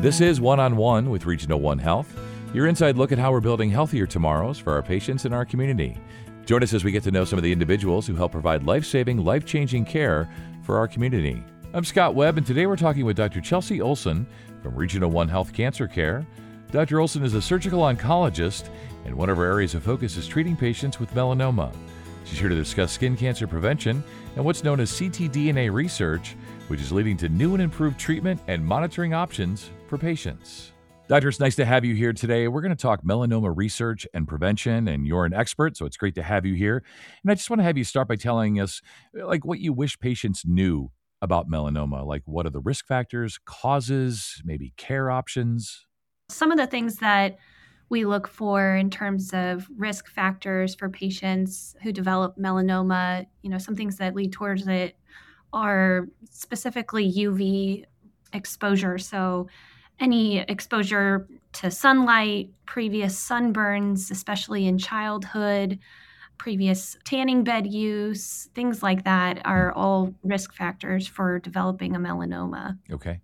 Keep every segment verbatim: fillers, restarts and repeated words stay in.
This is One-on-One with Regional One Health, your inside look at how we're building healthier tomorrows for our patients and our community. Join us as we get to know some of the individuals who help provide life-saving, life-changing care for our community. I'm Scott Webb, and today we're talking with Doctor Chelsea Olson from Regional One Health Cancer Care. Doctor Olson is a surgical oncologist, and one of her areas of focus is treating patients with melanoma. She's here to discuss skin cancer prevention and what's known as c t D N A research, which is leading to new and improved treatment and monitoring options for patients. Doctor, it's nice to have you here today. We're going to talk melanoma research and prevention, and you're an expert, so it's great to have you here. And I just want to have you start by telling us, like, what you wish patients knew about melanoma. Like, what are the risk factors, causes, maybe care options? Some of the things that we look for in terms of risk factors for patients who develop melanoma, you know, some things that lead towards it are specifically U V exposure. So any exposure to sunlight, previous sunburns, especially in childhood, previous tanning bed use, things like that are all risk factors for developing a melanoma. Okay.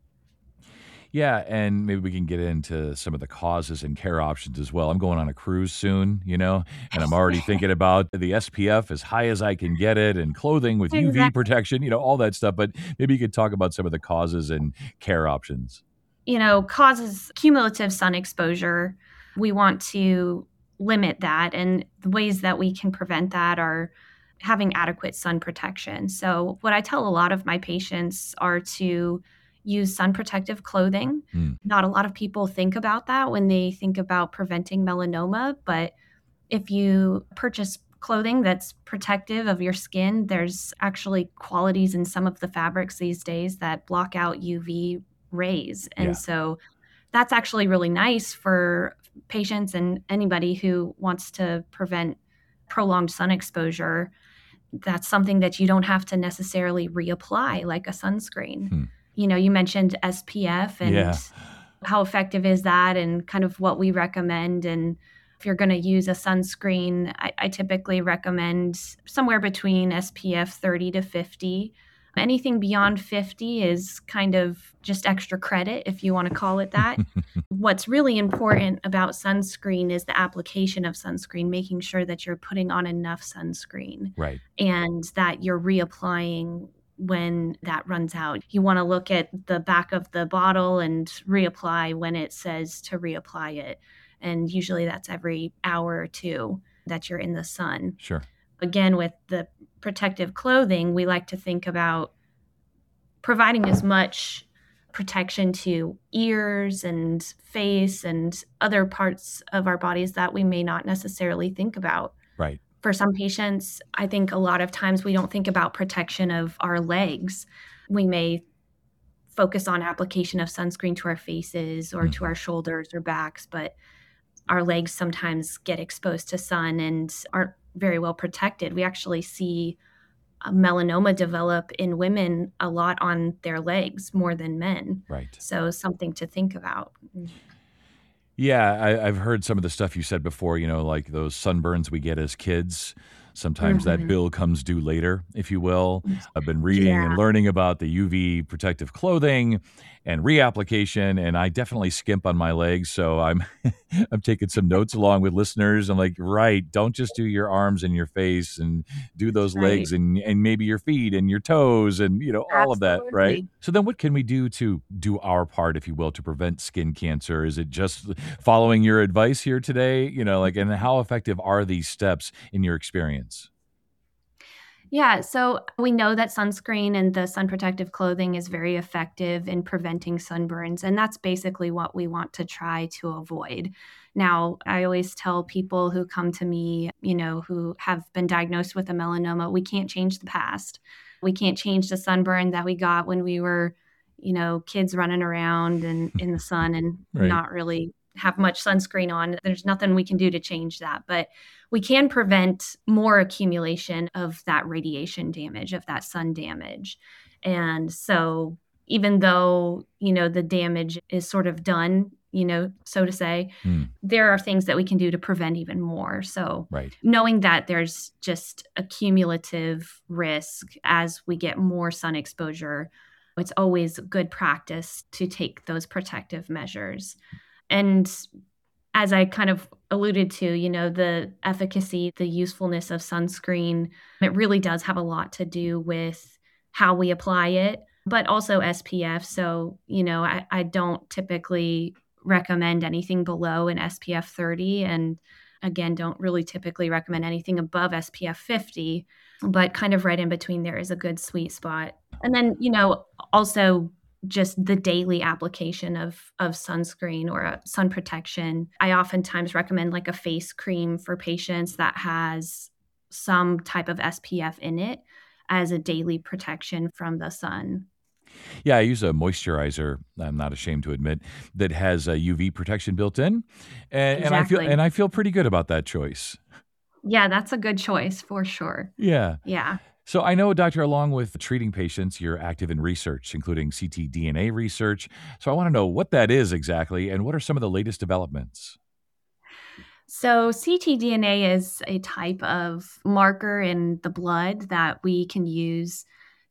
Yeah, and maybe we can get into some of the causes and care options as well. I'm going on a cruise soon, you know, and I'm already thinking about the S P F as high as I can get it and clothing with U V Exactly. protection, you know, all that stuff. But maybe you could talk about some of the causes and care options. You know, causes cumulative sun exposure. We want to limit that. And the ways that we can prevent that are having adequate sun protection. So, what I tell a lot of my patients are to use sun protective clothing. Hmm. Not a lot of people think about that when they think about preventing melanoma, but if you purchase clothing that's protective of your skin, there's actually qualities in some of the fabrics these days that block out U V rays. And Yeah. so that's actually really nice for patients and anybody who wants to prevent prolonged sun exposure. That's something that you don't have to necessarily reapply like a sunscreen. Hmm. You know, you mentioned S P F and Yeah. how effective is that and kind of what we recommend. And if you're going to use a sunscreen, I, I typically recommend somewhere between S P F thirty to fifty. Anything beyond fifty is kind of just extra credit, if you want to call it that. What's really important about sunscreen is the application of sunscreen, making sure that you're putting on enough sunscreen Right. and that you're reapplying when that runs out. You want to look at the back of the bottle and reapply when it says to reapply it. And usually that's every hour or two that you're in the sun. Sure. Again, with the protective clothing, we like to think about providing as much protection to ears and face and other parts of our bodies that we may not necessarily think about. Right. For some patients, I think a lot of times we don't think about protection of our legs. We may focus on application of sunscreen to our faces or Mm-hmm. to our shoulders or backs, but our legs sometimes get exposed to sun and aren't very well protected. We actually see a melanoma develop in women a lot on their legs more than men. Right. So something to think about. Yeah, I, I've heard some of the stuff you said before, you know, like those sunburns we get as kids. Sometimes that Mhm. bill comes due later, if you will. I've been reading Yeah. and learning about the U V protective clothing and reapplication, and I definitely skimp on my legs. So I'm I'm taking some notes along with listeners. I'm like, right, don't just do your arms and your face, and do those Right. legs and and maybe your feet and your toes and, you know, all of that, right? Absolutely. So then what can we do to do our part, if you will, to prevent skin cancer? Is it just following your advice here today? You know, like, and how effective are these steps in your experience? Yeah, so we know that sunscreen and the sun protective clothing is very effective in preventing sunburns, and that's basically what we want to try to avoid. Now, I always tell people who come to me, you know, who have been diagnosed with a melanoma, we can't change the past. We can't change the sunburn that we got when we were, you know, kids running around and in the sun and Right. not really have much sunscreen on. There's nothing we can do to change that, but we can prevent more accumulation of that radiation damage, of that sun damage. And so even though, you know, the damage is sort of done, you know, so to say, Hmm. there are things that we can do to prevent even more. So Right. knowing that there's just a cumulative risk as we get more sun exposure, it's always good practice to take those protective measures. And as I kind of alluded to, you know, the efficacy, the usefulness of sunscreen, it really does have a lot to do with how we apply it, but also S P F. So, you know, I, I don't typically recommend anything below an S P F thirty, and again, don't really typically recommend anything above S P F fifty, but kind of right in between there is a good sweet spot. And then, you know, also just the daily application of of sunscreen or a sun protection. I oftentimes recommend like a face cream for patients that has some type of S P F in it as a daily protection from the sun. Yeah, I use a moisturizer, I'm not ashamed to admit, that has a U V protection built in. And, and I feel Exactly. and I feel pretty good about that choice. Yeah, that's a good choice for sure. Yeah. Yeah. So I know, Doctor, along with treating patients, you're active in research, including c t D N A research. So I want to know what that is exactly and what are some of the latest developments? So ctDNA is a type of marker in the blood that we can use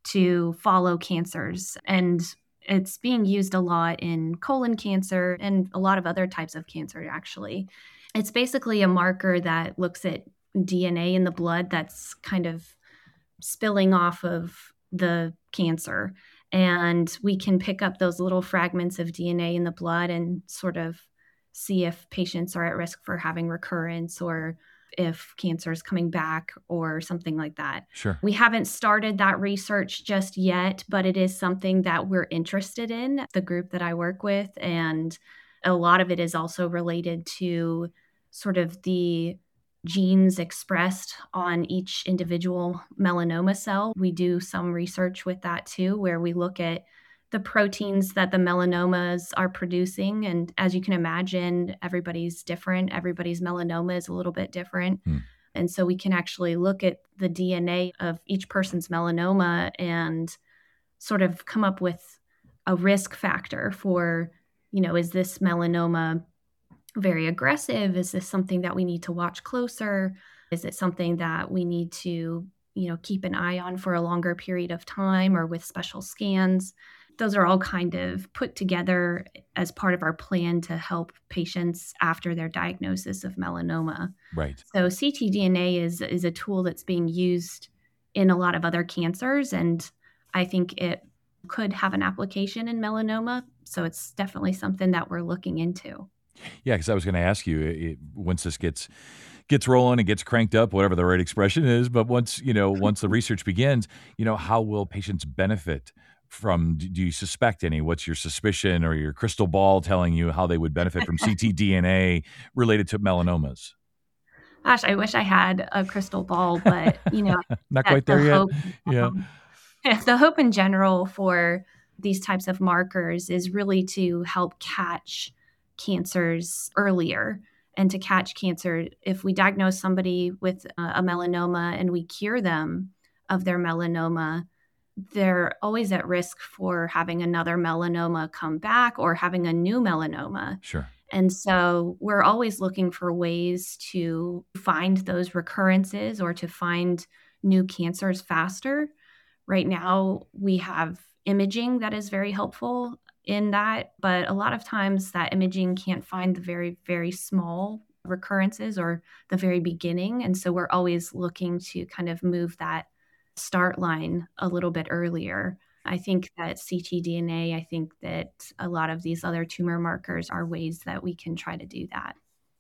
to follow cancers. And it's being used a lot in colon cancer and a lot of other types of cancer, actually. It's basically a marker that looks at D N A in the blood that's kind of spilling off of the cancer. And we can pick up those little fragments of D N A in the blood and sort of see if patients are at risk for having recurrence or if cancer is coming back or something like that. Sure. We haven't started that research just yet, but it is something that we're interested in, the group that I work with. And a lot of it is also related to sort of the genes expressed on each individual melanoma cell. We do some research with that too, where we look at the proteins that the melanomas are producing. And as you can imagine, everybody's different. Everybody's melanoma is a little bit different. Hmm. And so we can actually look at the D N A of each person's melanoma and sort of come up with a risk factor for, you know, is this melanoma very aggressive? Is this something that we need to watch closer? Is it something that we need to, you know, keep an eye on for a longer period of time or with special scans? Those are all kind of put together as part of our plan to help patients after their diagnosis of melanoma. Right. So ctDNA is, is a tool that's being used in a lot of other cancers, and I think it could have an application in melanoma. So it's definitely something that we're looking into. Yeah, because I was going to ask you, it, once this gets gets rolling and gets cranked up, whatever the right expression is, but once, you know, once the research begins, you know, how will patients benefit from, do you suspect any? What's your suspicion or your crystal ball telling you how they would benefit from ctDNA related to melanomas? Gosh, I wish I had a crystal ball, but, you know, not quite there the yet. hope, Yeah. um, the hope in general for these types of markers is really to help catch cancers earlier and to catch cancer. If we diagnose somebody with a melanoma and we cure them of their melanoma, they're always at risk for having another melanoma come back or having a new melanoma. Sure. And so we're always looking for ways to find those recurrences or to find new cancers faster. Right now, we have imaging that is very helpful in that, but a lot of times that imaging can't find the very, very small recurrences or the very beginning. And so we're always looking to kind of move that start line a little bit earlier. I think that ctDNA, I think that a lot of these other tumor markers are ways that we can try to do that.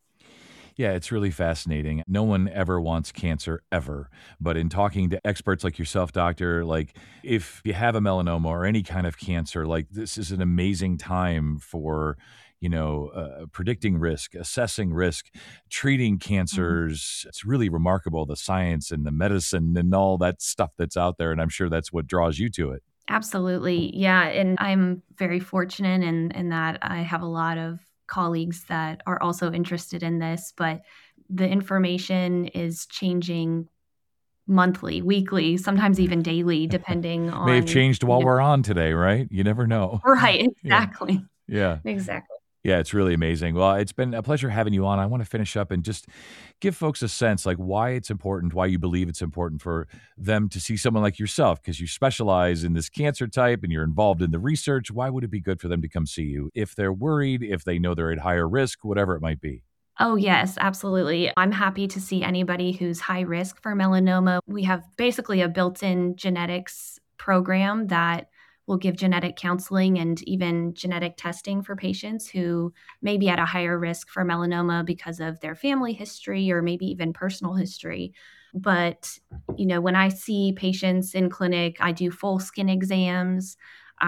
Yeah, it's really fascinating. No one ever wants cancer ever. But in talking to experts like yourself, doctor, like if you have a melanoma or any kind of cancer, like this is an amazing time for, you know, uh, predicting risk, assessing risk, treating cancers. Mm-hmm. It's really remarkable, the science and the medicine and all that stuff that's out there. And I'm sure that's what draws you to it. Absolutely. Yeah. And I'm very fortunate in, in that I have a lot of colleagues that are also interested in this, but the information is changing monthly, weekly, sometimes even daily, depending on. May have changed while you know, we're on today, right? You never know. Right. Exactly. Yeah. Yeah. Exactly. Yeah, it's really amazing. Well, it's been a pleasure having you on. I want to finish up and just give folks a sense like why it's important, why you believe it's important for them to see someone like yourself, because you specialize in this cancer type and you're involved in the research. Why would it be good for them to come see you if they're worried, if they know they're at higher risk, whatever it might be? Oh, yes, absolutely. I'm happy to see anybody who's high risk for melanoma. We have basically a built in genetics program that will give genetic counseling and even genetic testing for patients who may be at a higher risk for melanoma because of their family history or maybe even personal history. But, you know, when I see patients in clinic, I do full skin exams.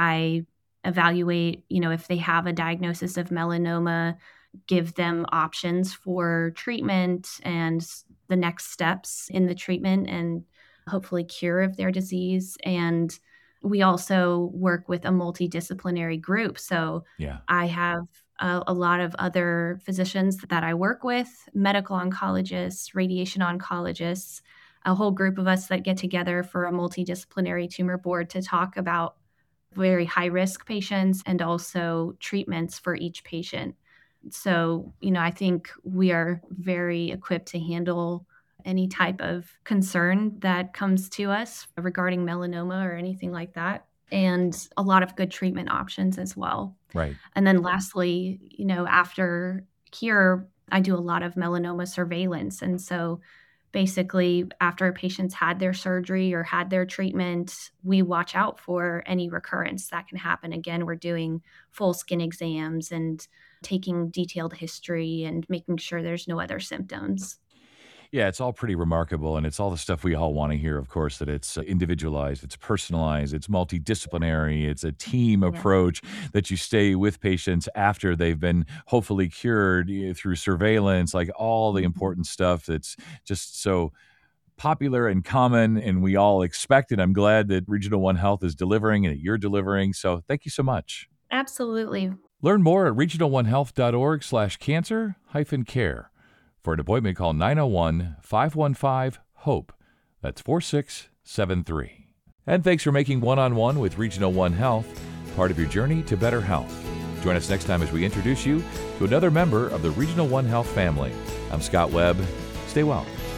I evaluate, you know, if they have a diagnosis of melanoma, give them options for treatment and the next steps in the treatment and hopefully cure of their disease. And we also work with a multidisciplinary group. So Yeah. I have a, a lot of other physicians that I work with, medical oncologists, radiation oncologists, a whole group of us that get together for a multidisciplinary tumor board to talk about very high risk patients and also treatments for each patient. So, you know, I think we are very equipped to handle any type of concern that comes to us regarding melanoma or anything like that, and a lot of good treatment options as well. Right. And then lastly, you know, after cure, I do a lot of melanoma surveillance. And so basically, after a patient's had their surgery or had their treatment, we watch out for any recurrence that can happen. Again, we're doing full skin exams and taking detailed history and making sure there's no other symptoms. Yeah, it's all pretty remarkable, and it's all the stuff we all want to hear, of course, that it's uh, individualized, it's personalized, it's multidisciplinary, it's a team Yeah. approach that you stay with patients after they've been hopefully cured eh, through surveillance, like all the Mhm. important stuff that's just so popular and common, and we all expect it. I'm glad that Regional One Health is delivering and that you're delivering. So thank you so much. Absolutely. Learn more at regional one health dot org slash cancer hyphen care. For an appointment, call nine oh one, five one five, HOPE. That's four six seven three. And thanks for making One-on-One with Regional One Health part of your journey to better health. Join us next time as we introduce you to another member of the Regional One Health family. I'm Scott Webb. Stay well.